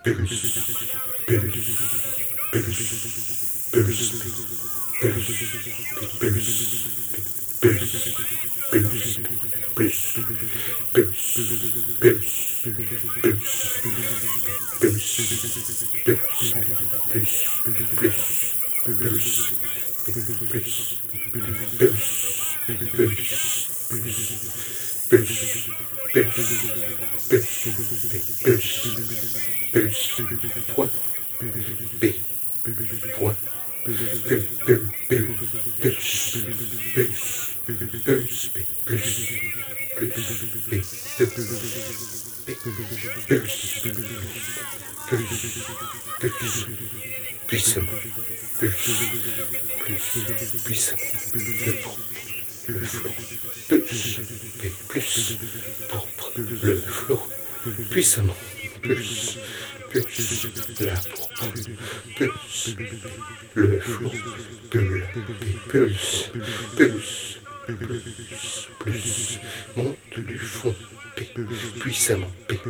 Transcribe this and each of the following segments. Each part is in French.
Puissamment, plus, la pourpre, le flot, plus, monte du fond, puissamment,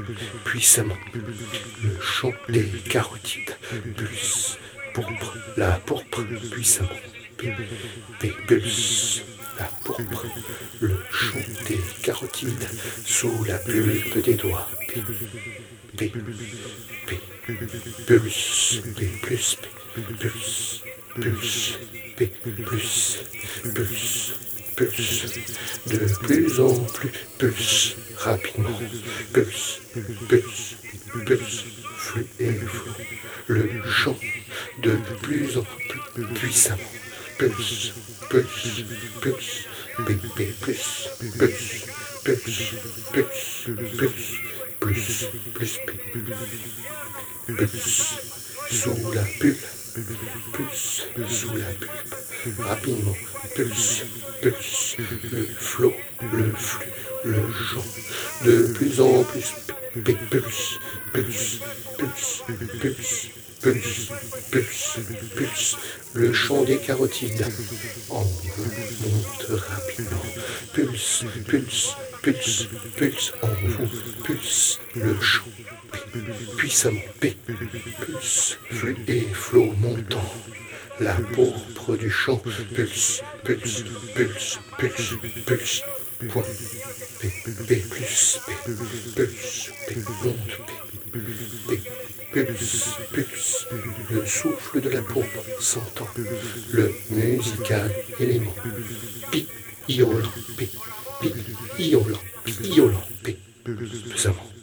le chant des carotides, plus, la pourpre, puissamment, la pourpre, le chant des carotides, sous la pulpe des doigts, de plus en plus rapidement, flux et flot, le chant de plus en plus puissamment, sous la pulpe, rapidement, le flot, le flux, le chant, de plus en plus, le chant des carotides, en vous monte rapidement, pulse, en vous, pulse, le chant, puissamment, flux et flot montant, la pourpre du chant, pulse, point, le souffle de la pourpre s'entend, le musical élément, iolant, pesamment.